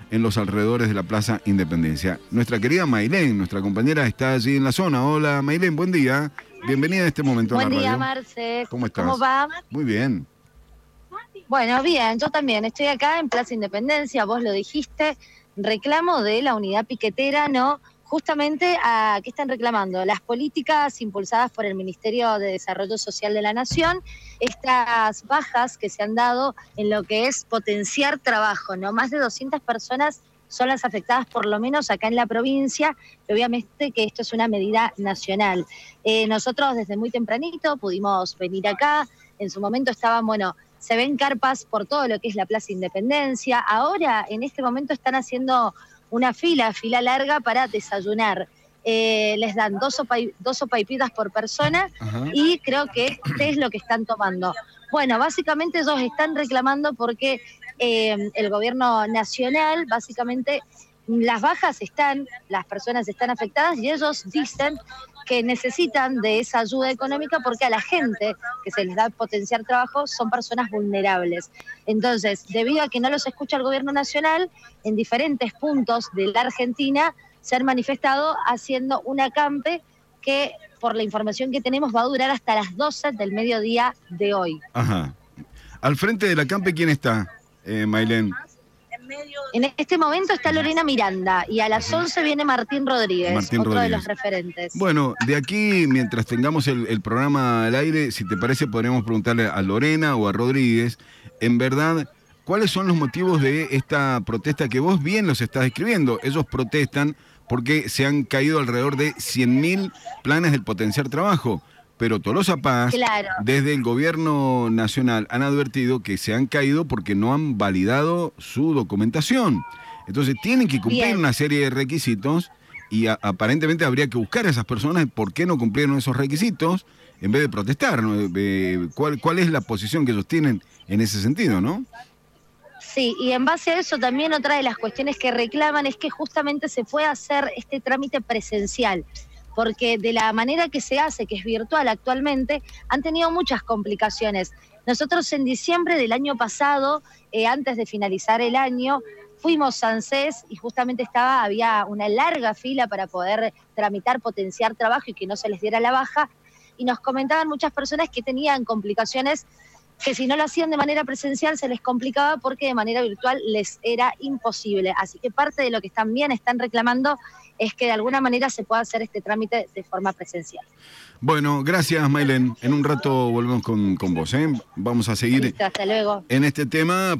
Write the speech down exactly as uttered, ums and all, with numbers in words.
en los alrededores de la Plaza Independencia. Nuestra querida Maylén, nuestra compañera, está allí en la zona. Hola Maylén, buen día. Bienvenida a este momento a la radio. Buen día, Marce. ¿Cómo estás? ¿Cómo va? Muy bien. Bueno, bien, yo también. Estoy acá en Plaza Independencia, vos lo dijiste. Reclamo de la unidad piquetera, ¿no? Justamente, ¿a qué están reclamando? Las políticas impulsadas por el Ministerio de Desarrollo Social de la Nación, estas bajas que se han dado en lo que es potenciar trabajo, ¿no? Más de doscientas personas son las afectadas, por lo menos acá en la provincia, y obviamente que esto es una medida nacional. Eh, nosotros desde muy tempranito pudimos venir acá, en su momento estaban, bueno, se ven carpas por todo lo que es la Plaza Independencia, ahora en este momento están haciendo una fila, fila larga para desayunar. Eh, les dan dos, sopa, dos sopaipitas por persona. Ajá. Y creo que este es lo que están tomando. Bueno, básicamente ellos están reclamando porque eh, el gobierno nacional, básicamente, las bajas están, las personas están afectadas y ellos dicen que necesitan de esa ayuda económica porque a la gente que se les da potenciar trabajo son personas vulnerables. Entonces, debido a que no los escucha el gobierno nacional, en diferentes puntos de la Argentina se han manifestado haciendo un acampe que, por la información que tenemos, va a durar hasta las doce del mediodía de hoy. Ajá. Al frente del acampe, ¿quién está, eh, Maylén? En este momento está Lorena Miranda y a las once viene Martín Rodríguez, Martín otro Rodríguez. de los referentes. Bueno, de aquí, mientras tengamos el, el programa al aire, si te parece, podremos preguntarle a Lorena o a Rodríguez, en verdad, ¿cuáles son los motivos de esta protesta que vos bien los estás describiendo? Ellos protestan porque se han caído alrededor de cien mil planes del potenciar trabajo. Pero Tolosa Paz, claro, desde el gobierno nacional han advertido que se han caído porque no han validado su documentación. Entonces tienen que cumplir Bien. una serie de requisitos y a, aparentemente habría que buscar a esas personas por qué no cumplieron esos requisitos en vez de protestar, ¿no? Eh, ¿cuál, ¿Cuál es la posición que ellos tienen en ese sentido, no? Sí, y en base a eso también otra de las cuestiones que reclaman es que justamente se pueda hacer este trámite presencial, porque de la manera que se hace, que es virtual actualmente, han tenido muchas complicaciones. Nosotros en diciembre del año pasado, eh, antes de finalizar el año, fuimos a ANSES y justamente estaba, había una larga fila para poder tramitar, potenciar trabajo y que no se les diera la baja, y nos comentaban muchas personas que tenían complicaciones que si no lo hacían de manera presencial se les complicaba porque de manera virtual les era imposible. Así que parte de lo que también están reclamando es que de alguna manera se pueda hacer este trámite de forma presencial. Bueno, gracias Maylén. En un rato volvemos con, con vos, ¿eh? Vamos a seguir Listo, hasta luego. en este tema.